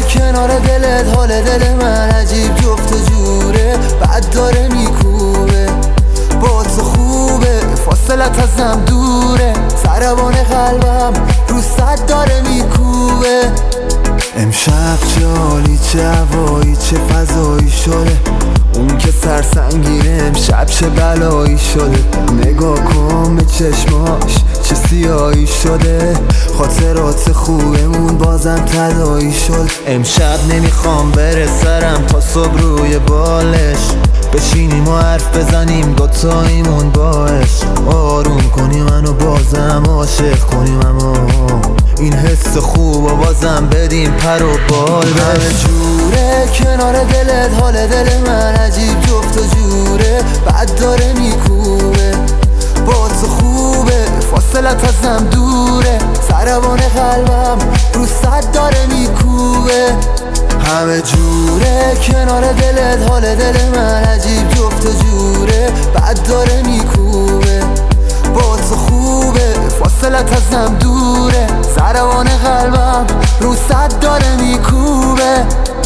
کنار دلت حال دل من عجیب جفت و جوره، بعد داره میکوبه با تو خوبه، فاصلت ازم دوره، سربان قلبم رو صد داره میکوبه. امشب چه حالی، چه هوایی، چه فضایی شده، اون که سرسنگینه امشب چه بلایی شده. نگاه کن به چشماش چه سیاهی شده، خاطرات خوبمون بازم تداعی شد. امشب نمیخوام بره سرم تا صبح روی بالش، بشینیم و حرف بزنیم دوتاییمون باش، آروم کنی منو بازم عاشق کنیم، اما این حس خوب و بازم بدیم پر و بال. همه جوره کنار دلت حال دل من عجیب جفت و جوره، بعد داره میکوبه با تو خوبه، فاصلت ازم دوره، سربان قلبم رو صد داره میکوبه. همه جوره کنار دلت حال دل من عجیب جفت و جوره، بعد داره میکوبه با تو خوبه، فاصلت ازم دوره، سربان قلبم رو صد داره میکوبه.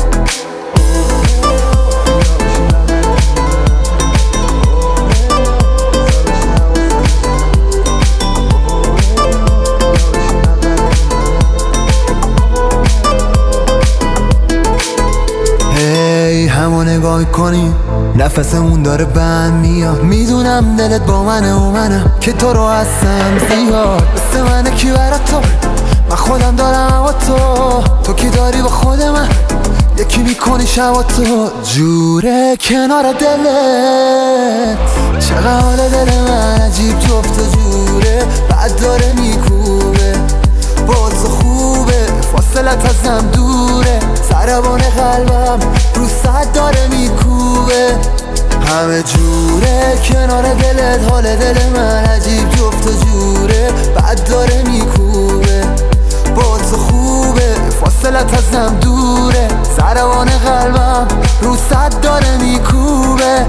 همو نگاه میکنی نفسمون داره بند میاد، میدونم دلت با منه و منم که تو رو هستم زیاد، مثل منه کی برات تو، من خودم دارم با تو کی داری با خود من، یکی میکنی شبا تو. جوره کنار دلت چقدر حال دل من عجیب جفت و جوره، بعد داره میکوبه با تو خوبه، فاصلت ازم دوره، سربان قلبم رو صد داره میکوبه. همه جوره کنار دلت حال دل من عجیب جفت و جوره، بعد داره میکوبه با تو خوبه، فاصلت ازم دوره، سربان قلبم رو صد داره میکوبه.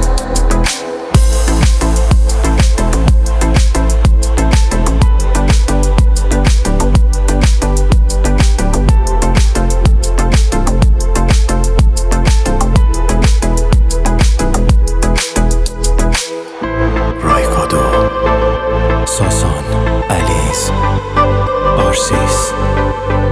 ساسان، علیز، آرسیس